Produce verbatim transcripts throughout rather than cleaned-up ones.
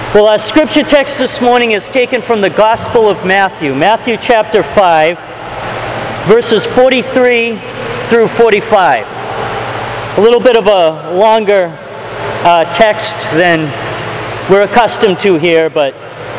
Well, our scripture text this morning is taken from the Gospel of Matthew, Matthew chapter five, verses forty-three through forty-five. A little bit of a longer uh, text than we're accustomed to here, but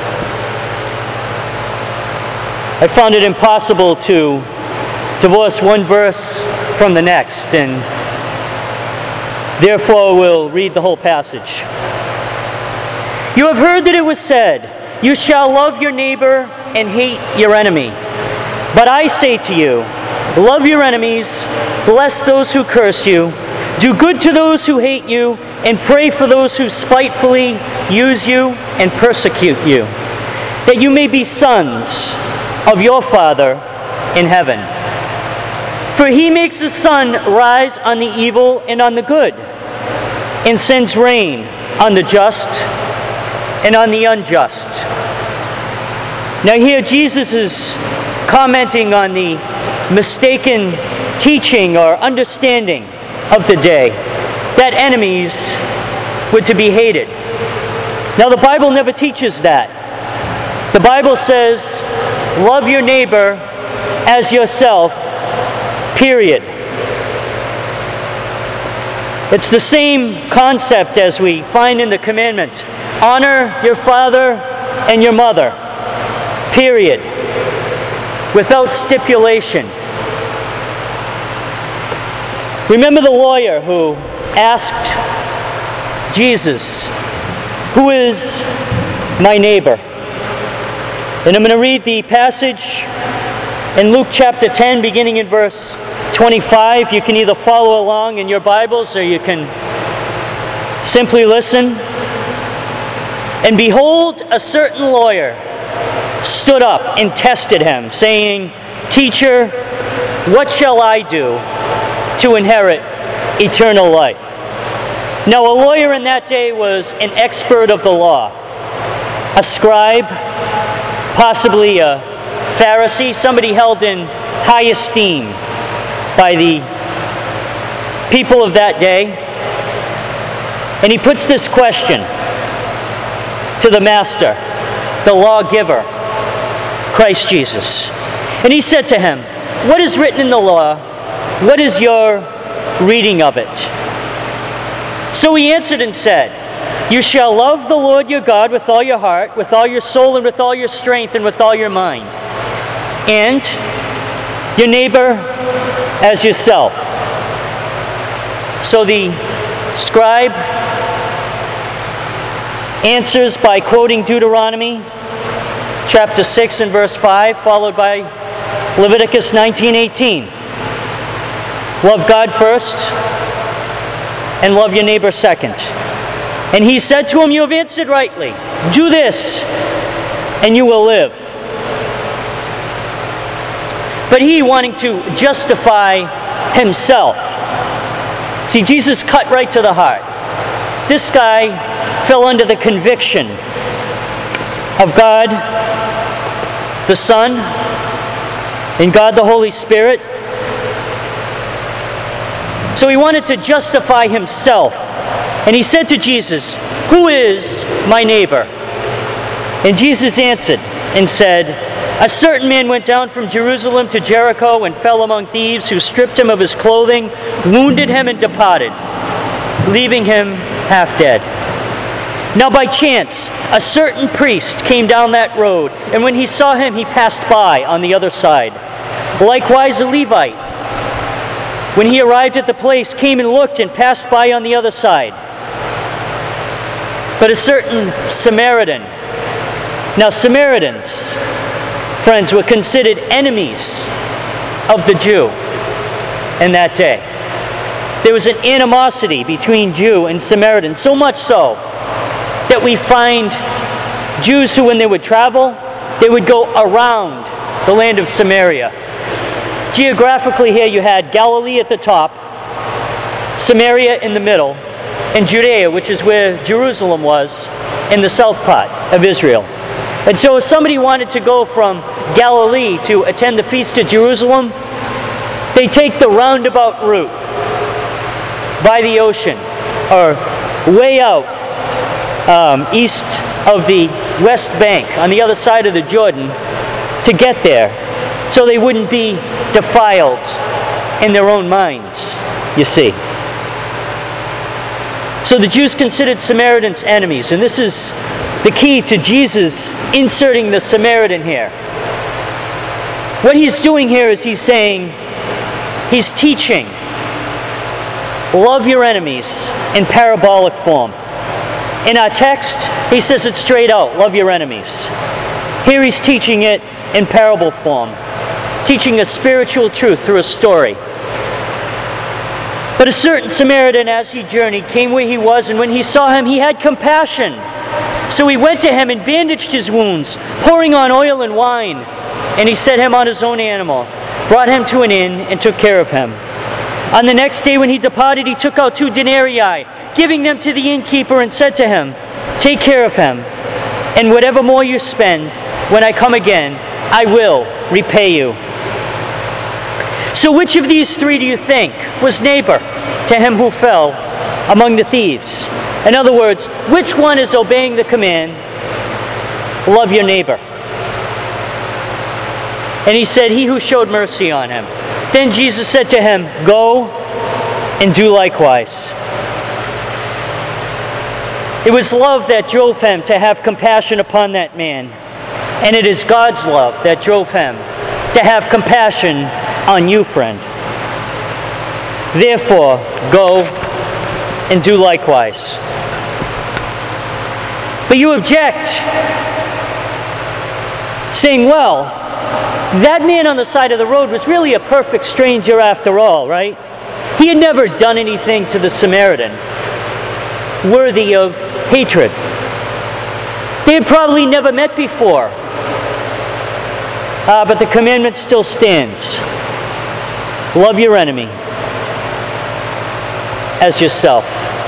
I found it impossible to divorce one verse from the next, and therefore we'll read the whole passage. You have heard that it was said, "You shall love your neighbor and hate your enemy." But I say to you, love your enemies, bless those who curse you, do good to those who hate you, and pray for those who spitefully use you and persecute you, that you may be sons of your Father in heaven. For he makes the sun rise on the evil and on the good, and sends rain on the just and on the unjust. Now here Jesus is commenting on the mistaken teaching or understanding of the day, that enemies were to be hated. Now the Bible never teaches that. The Bible says, love your neighbor as yourself, period. It's the same concept as we find in the commandment. Honor your father and your mother, period, without stipulation. Remember the lawyer who asked Jesus, "Who is my neighbor?" And I'm going to read the passage in Luke chapter ten, beginning in verse twenty-five. You can either follow along in your Bibles or you can simply listen. And behold, a certain lawyer stood up and tested him, saying, "Teacher, what shall I do to inherit eternal life?" Now, a lawyer in that day was an expert of the law, a scribe, possibly a Pharisee, somebody held in high esteem by the people of that day. And he puts this question to the master, the lawgiver, Christ Jesus. And he said to him, "What is written in the law? What is your reading of it?" So he answered and said, "You shall love the Lord your God with all your heart, with all your soul, and with all your strength, and with all your mind, and your neighbor as yourself." So the scribe answers by quoting Deuteronomy chapter six and verse five, followed by Leviticus nineteen eighteen. Love God first, and love your neighbor second. And he said to him, "You have answered rightly. Do this, and you will live." But he, wanting to justify himself, see, Jesus cut right to the heart. This guy fell under the conviction of God the Son and God the Holy Spirit. So he wanted to justify himself. And he said to Jesus, "Who is my neighbor?" And Jesus answered and said, "A certain man went down from Jerusalem to Jericho and fell among thieves, who stripped him of his clothing, wounded him, and departed, leaving him half dead. Now by chance, a certain priest came down that road, and when he saw him, he passed by on the other side. Likewise a Levite, when he arrived at the place, came and looked and passed by on the other side. But a certain Samaritan." Now Samaritans, friends, were considered enemies of the Jew in that day. There was an animosity between Jew and Samaritan, so much so that we find Jews who, when they would travel, they would go around the land of Samaria. Geographically here you had Galilee at the top, Samaria in the middle, and Judea, which is where Jerusalem was, in the south part of Israel. And so if somebody wanted to go from Galilee to attend the Feast of Jerusalem, they take the roundabout route by the ocean, or way out um, east of the West Bank, on the other side of the Jordan, to get there, so they wouldn't be defiled in their own minds, you see. So the Jews considered Samaritans enemies, and this is the key to Jesus inserting the Samaritan here. What he's doing here is he's saying, he's teaching, love your enemies in parabolic form. In our text, he says it straight out, love your enemies. Here he's teaching it in parable form, teaching a spiritual truth through a story. But a certain Samaritan, as he journeyed, came where he was, and when he saw him, he had compassion. So he went to him and bandaged his wounds, pouring on oil and wine. And he set him on his own animal, brought him to an inn, and took care of him. On the next day when he departed, he took out two denarii, giving them to the innkeeper, and said to him, take care of him, and whatever more you spend, when I come again, I will repay you. So which of these three do you think was neighbor to him who fell among the thieves? In other words, which one is obeying the command, love your neighbor? And he said, he who showed mercy on him. Then Jesus said to him, go and do likewise. It was love that drove him to have compassion upon that man. And it is God's love that drove him to have compassion on you, friend. Therefore, go and do likewise. But you object, saying, well, that man on the side of the road was really a perfect stranger after all, right? He had never done anything to the Samaritan worthy of hatred. They had probably never met before. Uh, but the commandment still stands. Love your enemy as yourself.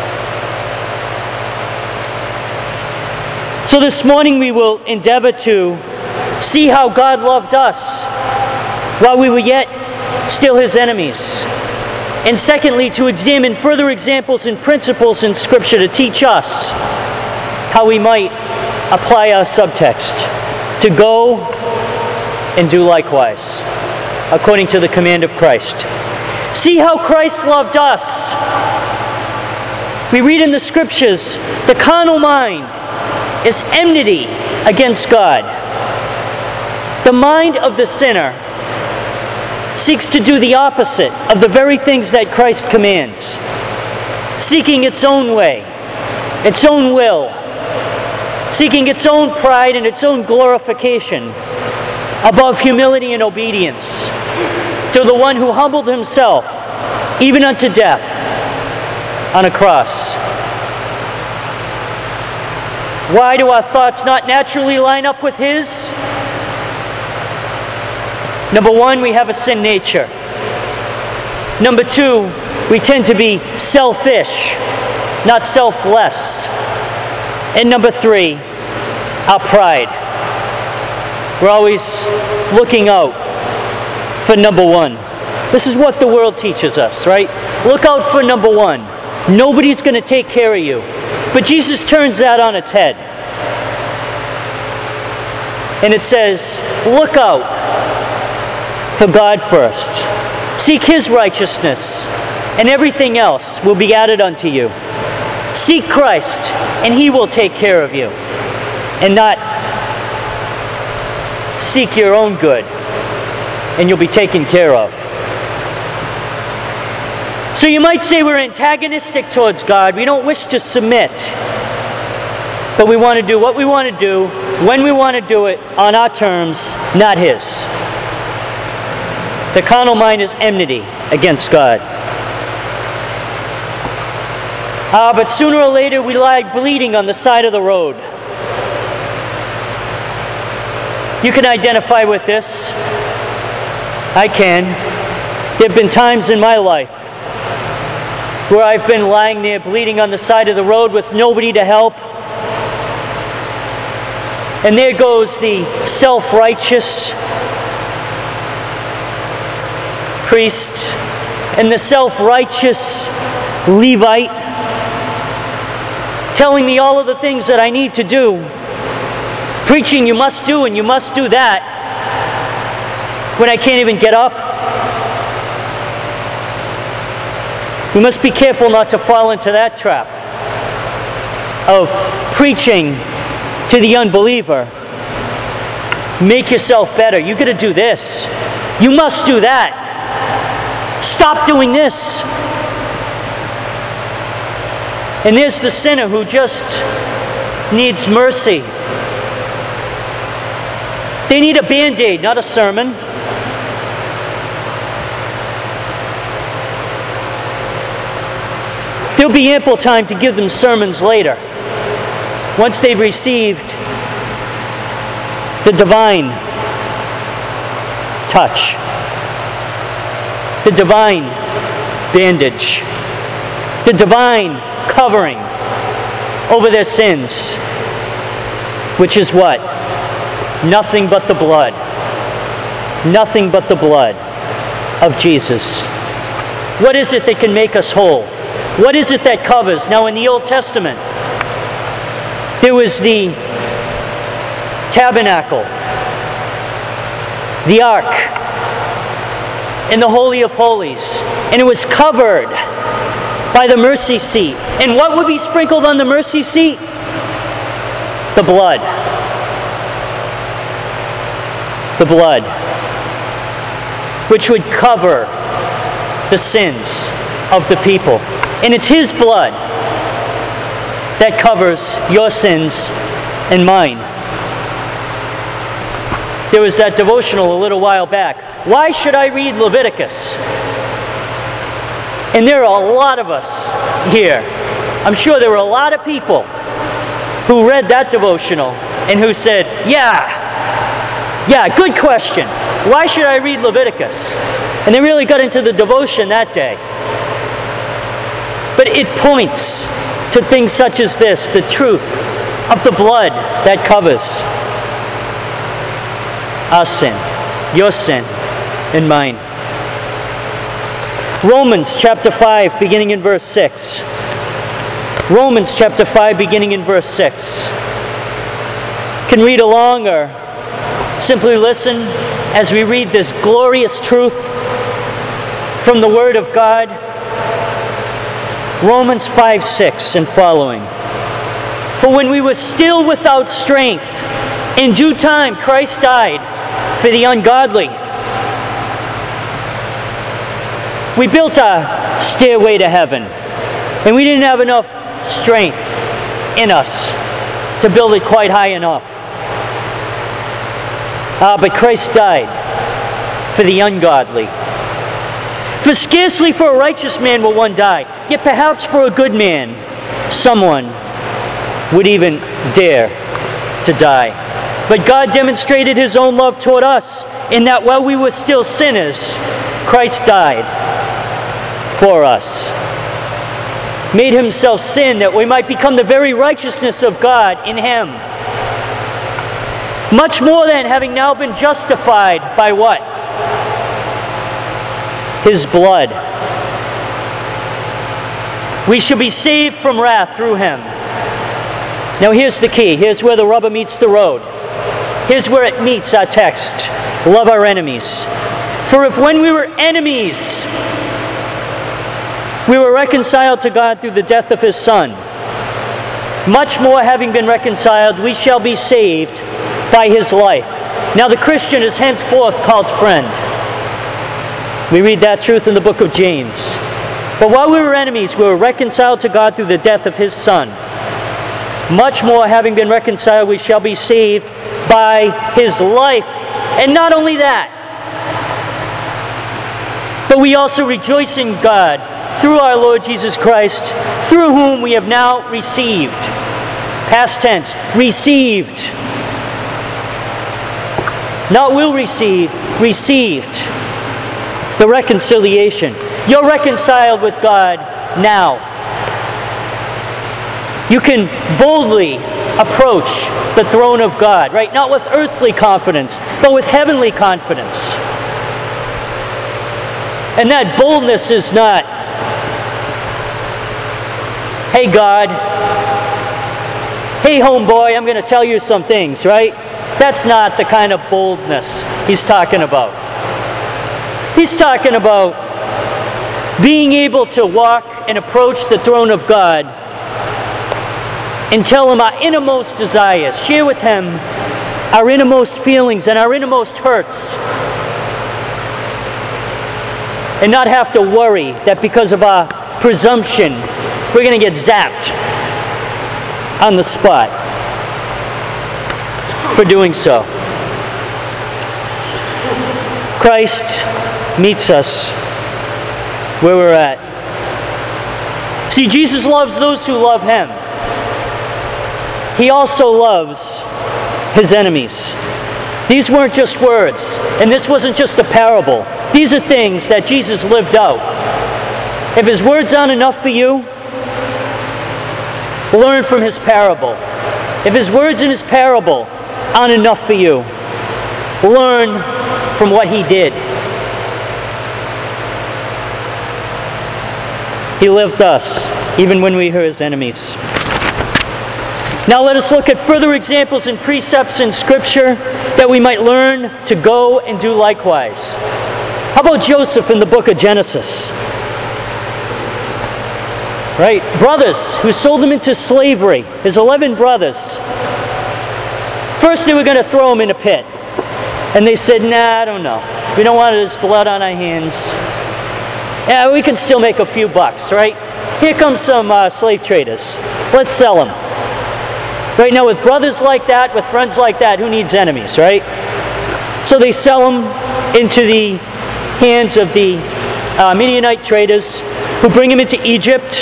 So this morning we will endeavor to see how God loved us while we were yet still His enemies. And secondly, to examine further examples and principles in Scripture to teach us how we might apply our subtext to go and do likewise, according to the command of Christ. See how Christ loved us. We read in the Scriptures, the carnal mind is enmity against God. The mind of the sinner seeks to do the opposite of the very things that Christ commands, seeking its own way, its own will, seeking its own pride and its own glorification above humility and obedience to the one who humbled himself even unto death on a cross. Why do our thoughts not naturally line up with His? Number one, we have a sin nature. Number two, we tend to be selfish, not selfless. And number three, our pride. We're always looking out for number one. This is what the world teaches us, right? Look out for number one. Nobody's going to take care of you. But Jesus turns that on its head. And it says, look out for God first. Seek His righteousness, and everything else will be added unto you. Seek Christ, and He will take care of you. And not seek your own good, and you'll be taken care of. So you might say we're antagonistic towards God. We don't wish to submit. But we want to do what we want to do, when we want to do it, on our terms, not His. The carnal mind is enmity against God. Ah, but sooner or later we lie bleeding on the side of the road. You can identify with this. I can. There have been times in my life where I've been lying there bleeding on the side of the road with nobody to help. And there goes the self-righteous priest and the self-righteous Levite telling me all of the things that I need to do, preaching you must do and you must do that, when I can't even get up. We must be careful not to fall into that trap of preaching to the unbeliever. Make yourself better. You got to do this. You must do that. Stop doing this. And there's the sinner who just needs mercy. They need a Band-Aid, not a sermon. There'll be ample time to give them sermons later, once they've received the divine touch, the divine bandage, the divine covering over their sins, which is what? Nothing but the blood. Nothing but the blood of Jesus. What is it that can make us whole? What is it that covers? Now, in the Old Testament, there was the tabernacle, the ark, and the Holy of Holies, and it was covered by the mercy seat. And what would be sprinkled on the mercy seat? The blood. The blood, which would cover the sins of the people. And it's His blood that covers your sins and mine. There was that devotional a little while back. Why should I read Leviticus? And there are a lot of us here. I'm sure there were a lot of people who read that devotional and who said, yeah, yeah, good question. Why should I read Leviticus? And they really got into the devotion that day. But it points to things such as this, the truth of the blood that covers our sin, your sin, and mine. Romans chapter five, beginning in verse six. Romans chapter five, beginning in verse six. You can read along or simply listen as we read this glorious truth from the Word of God. Romans five six and following. For when we were still without strength, in due time Christ died for the ungodly. We built a stairway to heaven, and we didn't have enough strength in us to build it quite high enough. Ah, but Christ died for the ungodly. For scarcely for a righteous man will one die, yet perhaps for a good man someone would even dare to die. But God demonstrated His own love toward us, in that while we were still sinners, Christ died for us. Made Himself sin that we might become the very righteousness of God in Him. Much more than having now been justified by what? His blood. We shall be saved from wrath through Him. Now here's the key. Here's where the rubber meets the road. Here's where it meets our text. Love our enemies. For if when we were enemies, we were reconciled to God through the death of His Son, much more having been reconciled, we shall be saved by His life. Now the Christian is henceforth called friend. We read that truth in the book of James. But while we were enemies, we were reconciled to God through the death of His Son. Much more, having been reconciled, we shall be saved by His life. And not only that, but we also rejoice in God through our Lord Jesus Christ, through whom we have now received. Past tense, received. Not will receive, received. The reconciliation. You're reconciled with God now. You can boldly approach the throne of God, right? Not with earthly confidence, but with heavenly confidence. And that boldness is not, hey God, hey homeboy, I'm going to tell you some things, right? That's not the kind of boldness he's talking about. He's talking about being able to walk and approach the throne of God and tell him our innermost desires, share with him our innermost feelings and our innermost hurts, and not have to worry that because of our presumption, we're going to get zapped on the spot for doing so. Christ meets us where we're at. See, Jesus loves those who love him. He also loves his enemies. These weren't just words, and this wasn't just a parable. These are things that Jesus lived out. If his words aren't enough for you, learn from his parable. If his words in his parable aren't enough for you, learn from what he did. He lived us, even when we were his enemies. Now let us look at further examples and precepts in Scripture that we might learn to go and do likewise. How about Joseph in the book of Genesis? Right? Brothers who sold him into slavery, his eleven brothers. First they were going to throw him in a pit. And they said, nah, I don't know. We don't want his blood on our hands. Yeah, we can still make a few bucks, right? Here come some uh, slave traders. Let's sell them. Right now, with brothers like that, with friends like that, who needs enemies, right? So they sell him into the hands of the uh, Midianite traders who bring him into Egypt.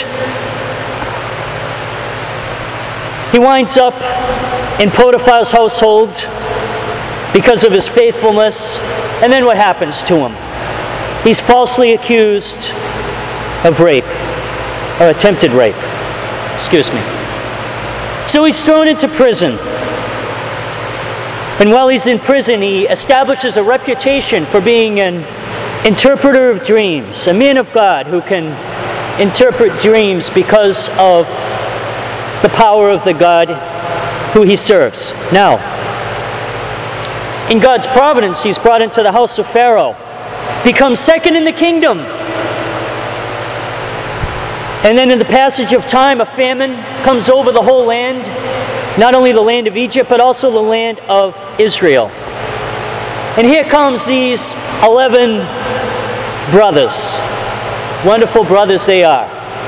He winds up in Potiphar's household because of his faithfulness. And then what happens to him? He's falsely accused of rape, or attempted rape. Excuse me. So he's thrown into prison. And while he's in prison, he establishes a reputation for being an interpreter of dreams, a man of God who can interpret dreams because of the power of the God who he serves. Now, in God's providence, he's brought into the house of Pharaoh, becomes second in the kingdom. And then in the passage of time, a famine comes over the whole land, not only the land of Egypt, but also the land of Israel. And here comes these eleven brothers. Wonderful brothers they are.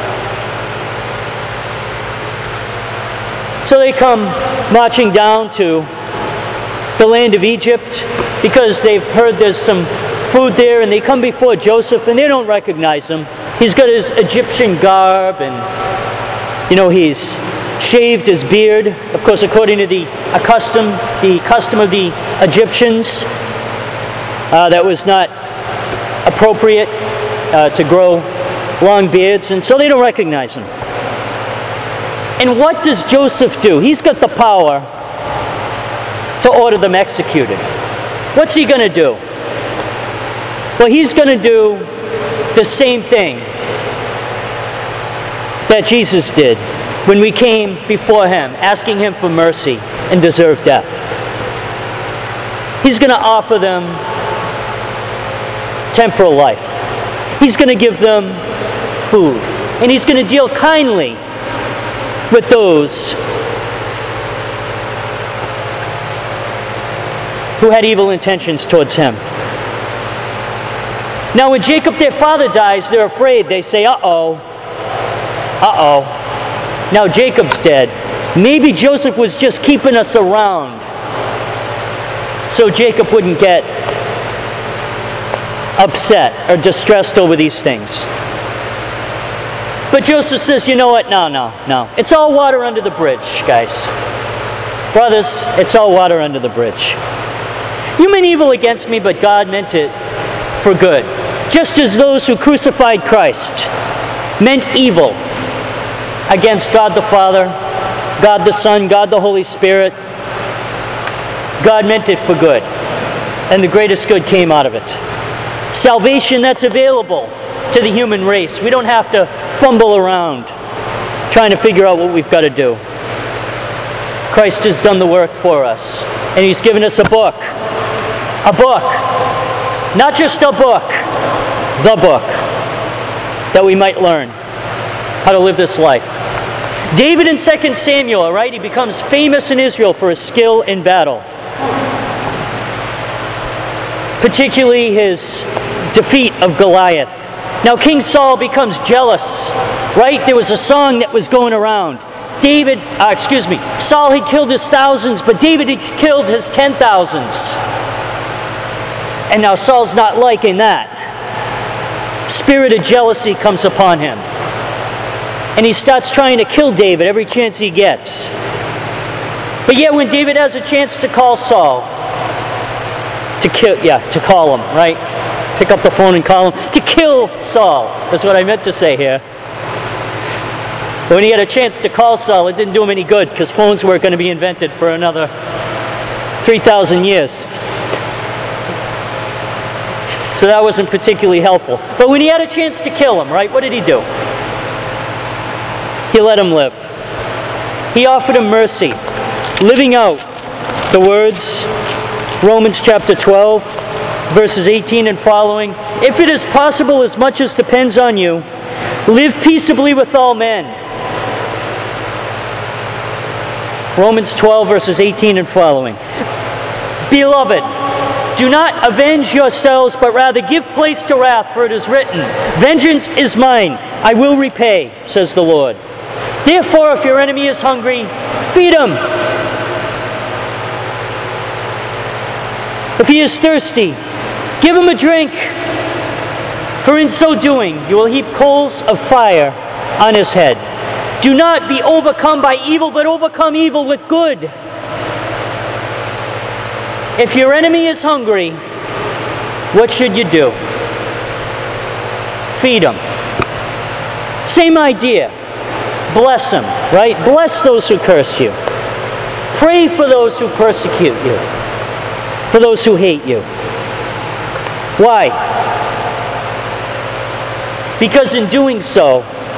So they come marching down to the land of Egypt because they've heard there's some food there, and they come before Joseph and they don't recognize him. He's got his Egyptian garb, and you know, he's shaved his beard, of course, according to the custom, the custom of the Egyptians. Uh, that was not appropriate uh, to grow long beards, and so they don't recognize him. And what does Joseph do? He's got the power to order them executed. What's he going to do? Well, he's going to do the same thing that Jesus did when we came before him, asking him for mercy and deserved death. He's going to offer them temporal life. He's going to give them food. And he's going to deal kindly with those who had evil intentions towards him. Now when Jacob, their father, dies, they're afraid. They say, uh-oh, uh-oh. Now Jacob's dead. Maybe Joseph was just keeping us around so Jacob wouldn't get upset or distressed over these things. But Joseph says, you know what? No, no, no. It's all water under the bridge, guys. Brothers, it's all water under the bridge. You meant evil against me, but God meant it for good. Just as those who crucified Christ meant evil against God the Father, God the Son, God the Holy Spirit, God meant it for good. And the greatest good came out of it. Salvation that's available to the human race. We don't have to fumble around trying to figure out what we've got to do. Christ has done the work for us. And He's given us a book. A book. Not just a book. The book. That we might learn how to live this life. David in Second Samuel, right? He becomes famous in Israel for his skill in battle. Particularly his defeat of Goliath. Now King Saul becomes jealous, right? There was a song that was going around. David, uh, excuse me, Saul had killed his thousands, but David had killed his ten thousands. And now Saul's not liking that. Spirit of jealousy comes upon him. And he starts trying to kill David every chance he gets. But yet when David has a chance to call Saul, to kill, yeah, to call him, right? Pick up the phone and call him, to kill Saul. That's what I meant to say here. But when he had a chance to call Saul, it didn't do him any good, because phones weren't going to be invented for another three thousand years. So that wasn't particularly helpful. But when he had a chance to kill him, right, what did he do? He let him live. He offered him mercy, living out the words, Romans chapter twelve, verses eighteen and following. If it is possible, as much as depends on you, live peaceably with all men. Romans twelve, verses eighteen and following. Beloved, do not avenge yourselves, but rather give place to wrath, for it is written, vengeance is mine, I will repay, says the Lord. Therefore, if your enemy is hungry, feed him. If he is thirsty, give him a drink. For in so doing, you will heap coals of fire on his head. Do not be overcome by evil, but overcome evil with good. If your enemy is hungry, what should you do? Feed him. Same idea. Bless him, right? Bless those who curse you. Pray for those who persecute you. For those who hate you. Why? Because in doing so,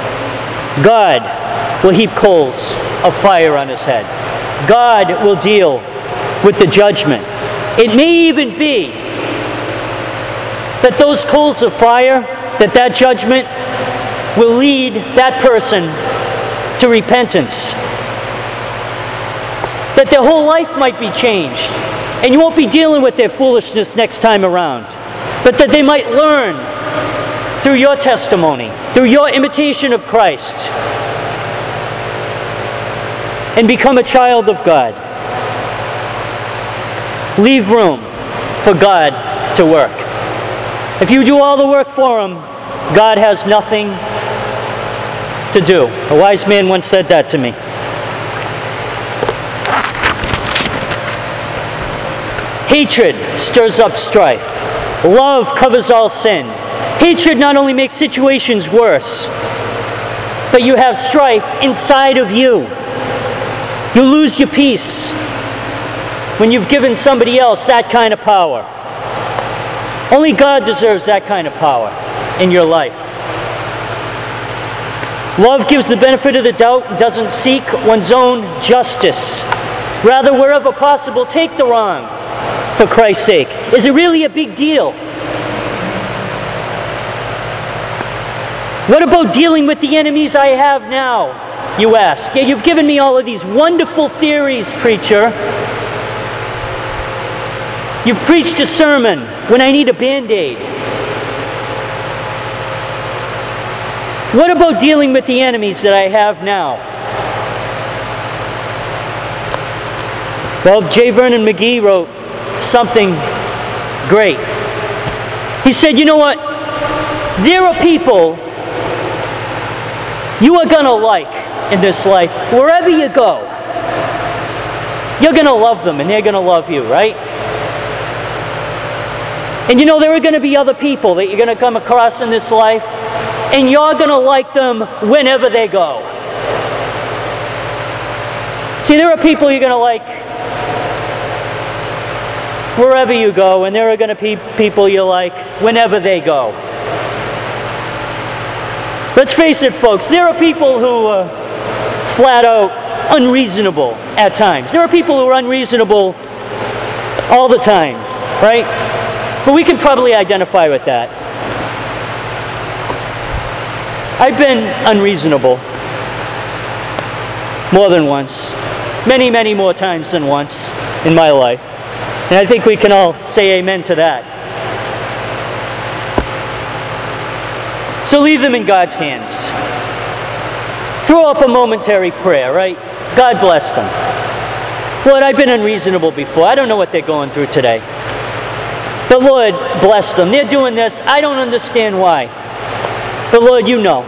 God will heap coals of fire on his head. God will deal with the judgment. It may even be that those coals of fire, that that judgment will lead that person to repentance. That their whole life might be changed. And you won't be dealing with their foolishness next time around. But that they might learn through your testimony, through your imitation of Christ, and become a child of God. Leave room for God to work. If you do all the work for Him, God has nothing to do. A wise man once said that to me. Hatred stirs up strife. Love covers all sin. Hatred not only makes situations worse, but you have strife inside of you. You lose your peace when you've given somebody else that kind of power. Only God deserves that kind of power in your life. Love gives the benefit of the doubt and doesn't seek one's own justice. Rather, wherever possible, take the wrong for Christ's sake. Is it really a big deal? What about dealing with the enemies I have now, you ask? Yeah, you've given me all of these wonderful theories, preacher. You've preached a sermon when I need a Band-Aid. What about dealing with the enemies that I have now? Well, J. Vernon McGee wrote something great. He said, you know what? There are people you are going to like in this life. Wherever you go, you're going to love them and they're going to love you, right? And you know, there are going to be other people that you're going to come across in this life, and you're going to like them whenever they go. See, there are people you're going to like wherever you go, and there are going to be people you like whenever they go. Let's face it, folks, there are people who uh, flat out unreasonable at times. There are people who are unreasonable all the time, right? But we can probably identify with that. I've been unreasonable more than once, many, many more times than once in my life. And I think we can all say amen to that. So leave them in God's hands. Throw up a momentary prayer, right? God bless them. Lord, I've been unreasonable before. I don't know what they're going through today. But Lord, bless them. They're doing this. I don't understand why. But Lord, you know.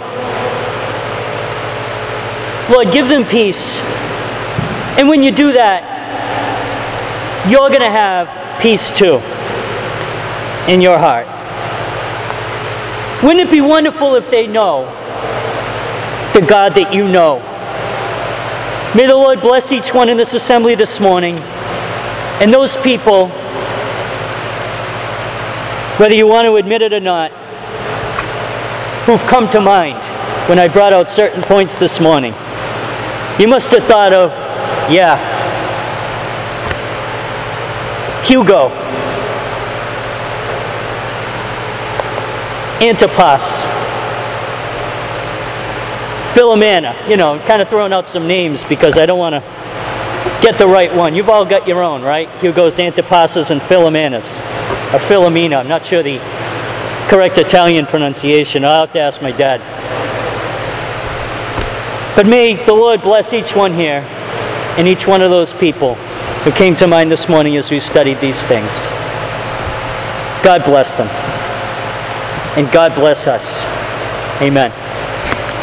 Lord, give them peace. And when you do that, you're going to have peace too in your heart. Wouldn't it be wonderful if they know the God that you know? May the Lord bless each one in this assembly this morning, and those people, whether you want to admit it or not, who've come to mind when I brought out certain points this morning. You must have thought of, yeah, Hugo, Antipas, Philomena, you know, kind of throwing out some names because I don't want to get the right one. You've all got your own, right? Hugo's, Antipas's, and Philomena's. Or Philomena, I'm not sure the correct Italian pronunciation. I'll have to ask my dad. But may the Lord bless each one here and each one of those people who came to mind this morning as we studied these things. God bless them. And God bless us. Amen.